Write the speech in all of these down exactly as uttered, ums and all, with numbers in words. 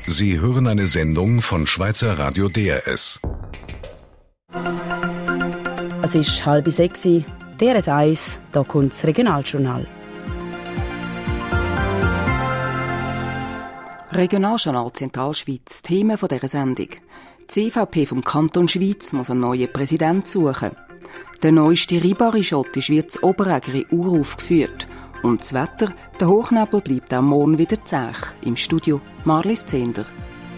Sie hören eine Sendung von Schweizer Radio D R S. Es ist halb sechs, D R S eins, da kommt das Regionaljournal. Regionaljournal Zentralschweiz, Themen dieser Sendung. Die C V P vom Kanton Schweiz muss einen neuen Präsidenten suchen. Der neueste Ribari-Schottisch wird zu Oberägeri uraufgeführt. Und das Wetter, der Hochnebel bleibt auch morgen wieder zäh. Im Studio Marlies Zehnder.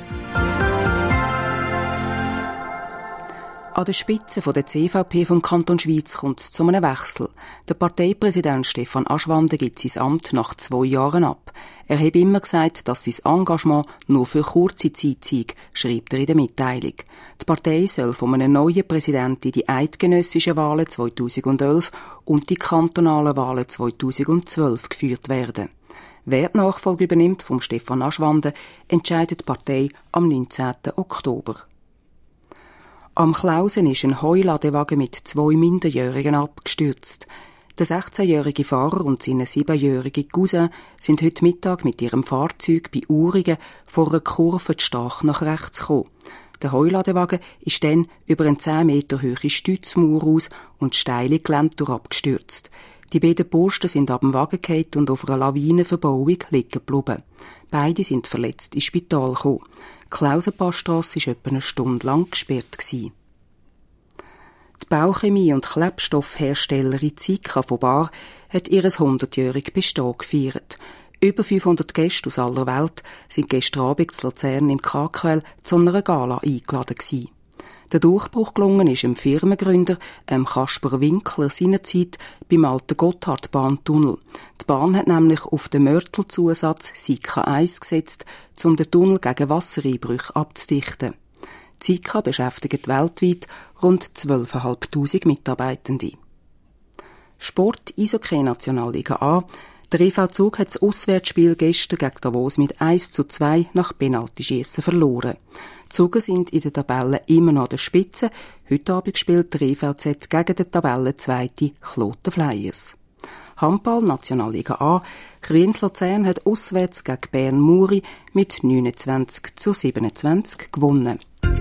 An der Spitze der C V P vom Kanton Schweiz kommt es zu einem Wechsel. Der Parteipräsident Stefan Aschwande gibt sein Amt nach zwei Jahren ab. Er habe immer gesagt, dass sein Engagement nur für kurze Zeit sei, schreibt er in der Mitteilung. Die Partei soll von einem neuen Präsidenten die eidgenössischen Wahlen zweitausendelf und die kantonalen Wahlen zweitausendzwölf geführt werden. Wer die Nachfolge übernimmt vom Stefan Aschwande, entscheidet die Partei am neunzehnten Oktober. Am Klausen ist ein Heuladewagen mit zwei Minderjährigen abgestürzt. Der sechzehnjährige Fahrer und seine siebenjährige Cousin sind heute Mittag mit ihrem Fahrzeug bei Urigen vor einer Kurve stark nach rechts gekommen. Der Heuladewagen ist dann über eine zehn Meter hohe Stützmauer aus und steile Gelände abgestürzt. Die beiden Posten sind ab dem Wagen gefallen und auf einer Lawinenverbauung liegen geblieben. Beide sind verletzt ins Spital gekommen. Die Klausenpassstrasse war etwa eine Stunde lang gesperrt. Die Bauchemie- und Klebstoffherstellerin Zika von Bar hat ihr hundertjähriges Bestehen gefeiert. Über fünfhundert Gäste aus aller Welt sind gestern Abend zu Luzern im K K L zu einer Gala eingeladen gewesen. Der Durchbruch gelungen ist dem Firmengründer, ähm Kasper Winkler, seinerzeit beim alten Gotthardbahntunnel. Die Bahn hat nämlich auf den Mörtelzusatz Sika eins gesetzt, um den Tunnel gegen Wassereinbrüche abzudichten. Die Sika beschäftigt weltweit rund zwölftausendfünfhundert Mitarbeitende. Sport Eishockey-Nationalliga A. Der E V Zug hat das Auswärtsspiel gestern gegen Davos mit eins zu zwei nach Penaltyschiessen verloren. Die Zuger sind in der Tabelle immer noch an der Spitze. Heute Abend spielt der E V Z gegen den Tabellenzweiten Kloten Flyers. Handball Nationalliga A. Kriens Luzern hat auswärts gegen Bern Muri mit neunundzwanzig zu siebenundzwanzig gewonnen.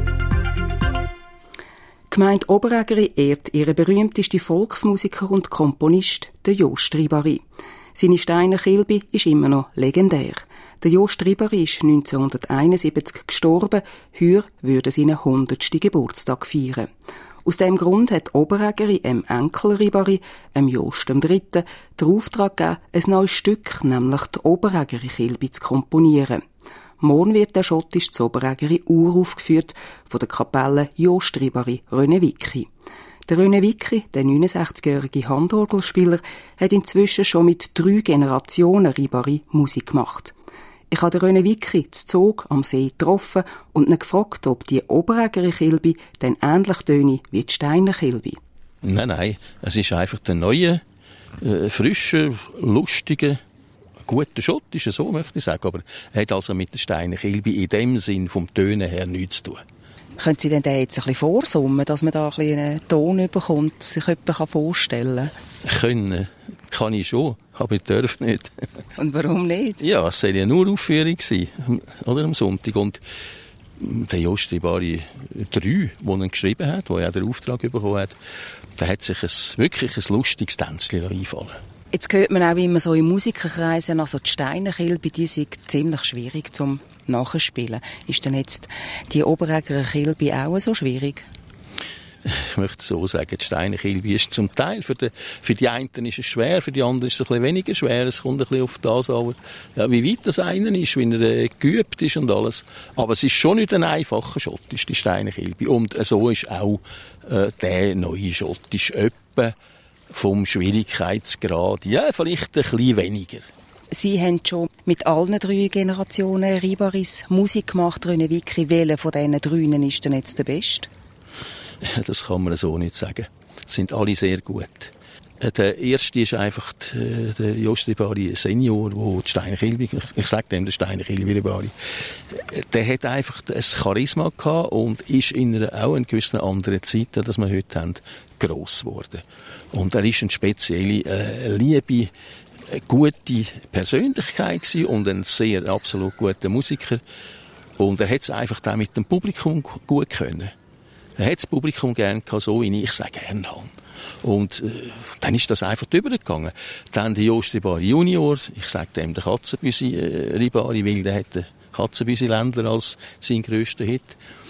Die Gemeinde Oberägeri ehrt ihren berühmtesten Volksmusiker und Komponist, den Jost Ribari. Seine Steiner Kilby ist immer noch legendär. Der Jost Ribari ist neunzehnhunderteinundsiebzig gestorben, heuer würde seinen hundertsten Geburtstag feiern. Aus diesem Grund hat Oberägeri dem Enkel Ribari, dem Jost dem Dritten, den Auftrag gegeben, ein neues Stück, nämlich die Oberägeri Kilby, zu komponieren. Morgen wird der schottisch zu Oberägeri uraufgeführt von der Kapelle Jost Ribari Rönewicki. Der Rönewicki, der neunundsechzigjährige Handorgelspieler, hat inzwischen schon mit drei Generationen Ribari Musik gemacht. Ich habe den Rönewicki zu Zog am See getroffen und ihn gefragt, ob die Oberägeri Kilby dann ähnlich töne wie die Steiner Kilby. Nein, nein, es ist einfach der neue, äh, frische, lustige, guter Schottisch, so möchte ich sagen, aber er hat also mit der Steiner Kilby in dem Sinn vom Tönen her nichts zu tun. Können Sie denn den jetzt ein bisschen vorsummen, dass man da ein bisschen einen Ton bekommt, sich jemand vorstellen kann? Können kann ich schon, aber ich darf nicht. Und warum nicht? Ja, es soll ja nur Aufführung sein, oder, am Sonntag. Und der Jost Ribari drei, der ihn geschrieben hat, der ja den Auftrag bekommen hat, der hat sich ein, wirklich ein lustiges Tänzchen einfallen. Jetzt hört man auch immer so in Musikerkreisen, also die Steiner Kilby, die sind ziemlich schwierig zum Nachspielen. Ist denn jetzt die Oberägeri Kilby auch so schwierig? Ich möchte so sagen, die Steiner Kilby ist zum Teil, für die, für die einen ist es schwer, für die anderen ist es ein bisschen weniger schwer. Es kommt ein bisschen auf das an, ja, wie weit das einer ist, wie er äh, geübt ist und alles. Aber es ist schon nicht ein einfacher Schottisch, die Steiner Kilby. Und äh, so ist auch äh, der neue Schottisch öppe vom Schwierigkeitsgrad, ja, vielleicht ein bisschen weniger. Sie haben schon mit allen drei Generationen Ribaris Musik gemacht, Rönewicki. Welcher von diesen dreien ist denn jetzt der Beste? Das kann man so nicht sagen. Sie sind alle sehr gut. Der erste ist einfach der Jost Ribari Senior, der die Steiner Kilby, ich sage dem, der Steiner Kilby Ribari, der hat einfach ein Charisma gehabt und ist in einer, auch in gewissen anderen Zeiten, dass wir heute haben, gross geworden. Und er ist eine spezielle, äh, liebe, gute Persönlichkeit gewesen und ein sehr absolut guter Musiker. Und er hat es einfach dann mit dem Publikum gut können. Er hat das Publikum gerne gehabt, so wie ich es auch gerne habe. Und äh, dann ist das einfach übergegangen. Dann der Jost Ribari Junior, ich sage dem der Katzenbüsi äh, Ribari, weil der hat den Katzenbüsi-Ländler als seinen grössten Hit.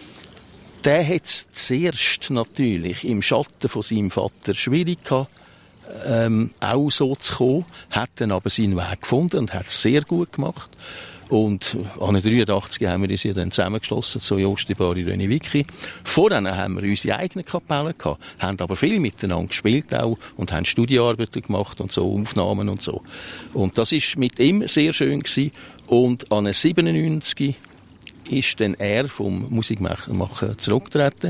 Der hat es zuerst natürlich im Schatten von seinem Vater schwierig gehabt, ähm, auch so zu kommen, hat dann aber seinen Weg gefunden und hat es sehr gut gemacht. Und an den dreiundachtzig haben wir uns ja dann zusammengeschlossen, so Jost Ribari, René Vicky. Vorher haben wir unsere eigenen Kapellen gehabt, haben aber viel miteinander gespielt auch und haben Studioarbeiten gemacht und so, Aufnahmen und so. Und das ist mit ihm sehr schön gewesen. Und an den siebenundneunzig ist dann er vom Musikmachen zurückgetreten.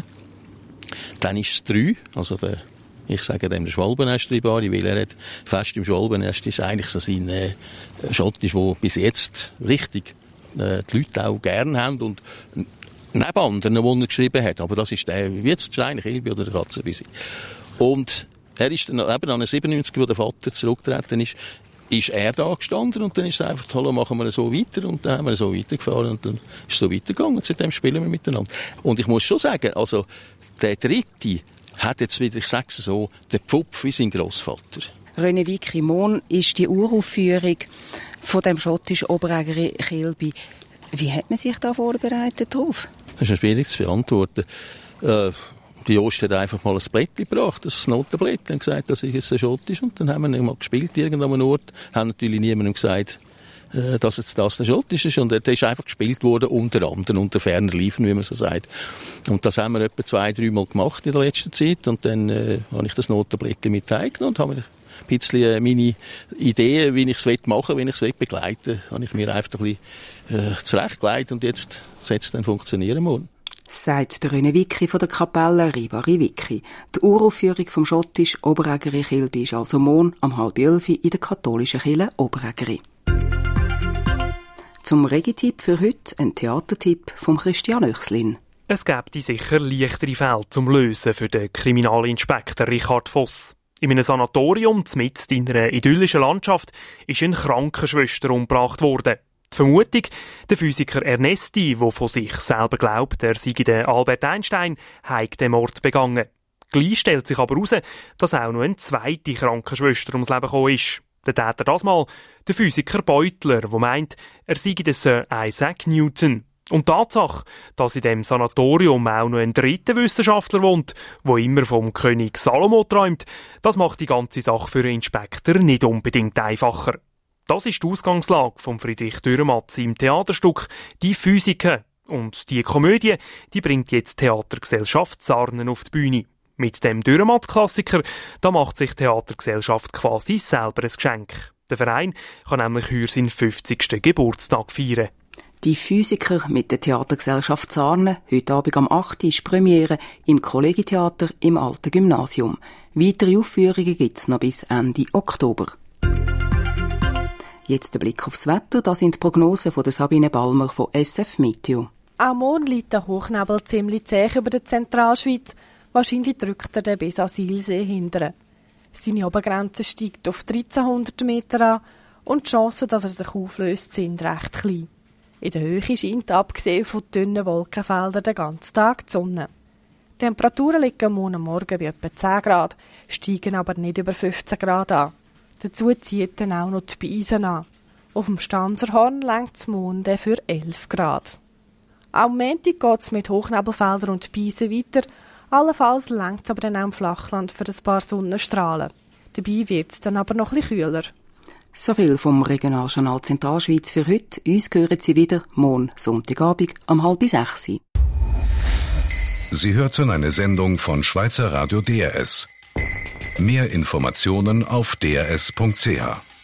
Dann ist es drei, also der, ich sage dem der Schwalbenest Ribari, weil er hat fest im Schwalbenest ist eigentlich so sein äh, Schottisch, der bis jetzt richtig äh, die Leute auch gerne haben und neben anderen, die er geschrieben hat. Aber das ist der, wie jetzt Steiner Kilby oder der Katzenbüsi. Und er ist dann eben an den siebenundneunzig, wo der Vater zurückgetreten ist, ist er da gestanden und dann ist es einfach, hallo, machen wir so weiter und dann haben wir so weitergefahren und dann ist es so weitergegangen und seitdem spielen wir miteinander. Und ich muss schon sagen, also der Dritte hat jetzt wieder, ich sage es so, den Pfupf wie sein Grossvater. René Vicky Mohn ist die Uraufführung von dem schottischen Oberägeri Kilby. Wie hat man sich da vorbereitet drauf? Das ist schwierig zu beantworten. Äh, Die Jost hat einfach mal ein Blatt gebracht, ein Notenblatt, und gesagt, das ist jetzt ein Schottisch. Und dann haben wir mal gespielt irgendwo an einem Ort, haben natürlich niemandem gesagt, äh, dass jetzt das der Schottisch ist. Und der ist einfach gespielt worden, unter anderem, unter ferner Liefen, wie man so sagt. Und das haben wir etwa zwei, drei Mal gemacht in der letzten Zeit. Und dann äh, habe ich das Notenblatt mit heimgenommen und habe mir ein bisschen meine Ideen, wie ich es machen will, wie ich es begleiten will, habe ich mir einfach ein bisschen äh, zurechtgelegt und jetzt soll es dann funktionieren morgen. Sagt der René Vicky von der Kapelle Ribari Vicky. Die Uraufführung vom Schottisch Oberägeri Kilby ist also morgen um halb elf in der katholischen Kirche Oberägeri. Zum Regitipp für heute ein Theatertipp von Christian Oechslin. Es gäbe sicher leichtere Fälle zum Lösen für den Kriminalinspektor Richard Voss. In einem Sanatorium, mitten in einer idyllischen Landschaft, ist eine Krankenschwester umgebracht worden. Die Vermutung, der Physiker Ernesti, der von sich selber glaubt, er sei der Albert Einstein, habe den Mord begangen. Gleich stellt sich aber heraus, dass auch noch eine zweite Krankenschwester ums Leben gekommen ist. Der Täter das mal, der Physiker Beutler, der meint, er sei der Sir Isaac Newton. Und die Tatsache, dass in dem Sanatorium auch noch ein dritter Wissenschaftler wohnt, der immer vom König Salomo träumt, das macht die ganze Sache für den Inspektor nicht unbedingt einfacher. Das ist die Ausgangslage von Friedrich Dürrenmatt im Theaterstück «Die Physiker». Und die Komödie, die bringt jetzt die Theatergesellschaft Sarnen auf die Bühne. Mit dem Dürrenmatt-Klassiker, da macht sich die Theatergesellschaft quasi selber ein Geschenk. Der Verein kann nämlich heuer seinen fünfzigsten Geburtstag feiern. Die Physiker mit der Theatergesellschaft Sarnen, heute Abend am acht Uhr ist Premiere im Kollegitheater im Alten Gymnasium. Weitere Aufführungen gibt es noch bis Ende Oktober. Jetzt der Blick aufs Wetter, das sind die Prognosen von Sabine Balmer von S F Meteo. Auch morgen liegt der Hochnebel ziemlich zäh über der Zentralschweiz. Wahrscheinlich drückt er den bis an Silsee hindern. Seine Obergrenze steigt auf dreizehnhundert Meter an und die Chancen, dass er sich auflöst, sind recht klein. In der Höhe scheint, abgesehen von dünnen Wolkenfeldern, den ganzen Tag die Sonne. Die Temperaturen liegen morgen Morgen bei etwa zehn Grad, steigen aber nicht über fünfzehn Grad an. Dazu zieht dann auch noch die Beisen an. Auf dem Stanzerhorn lenkt es morgen für elf Grad. Am Montag geht es mit Hochnebelfeldern und Beisen weiter. Allenfalls lenkt es aber dann auch im Flachland für ein paar Sonnenstrahlen. Dabei wird es dann aber noch ein bisschen kühler. So viel vom Regionaljournal Zentralschweiz für heute. Uns hören Sie wieder morgen Sonntagabend um halb sechs. Sie hörten eine Sendung von Schweizer Radio D R S. Mehr Informationen auf d r s punkt c h.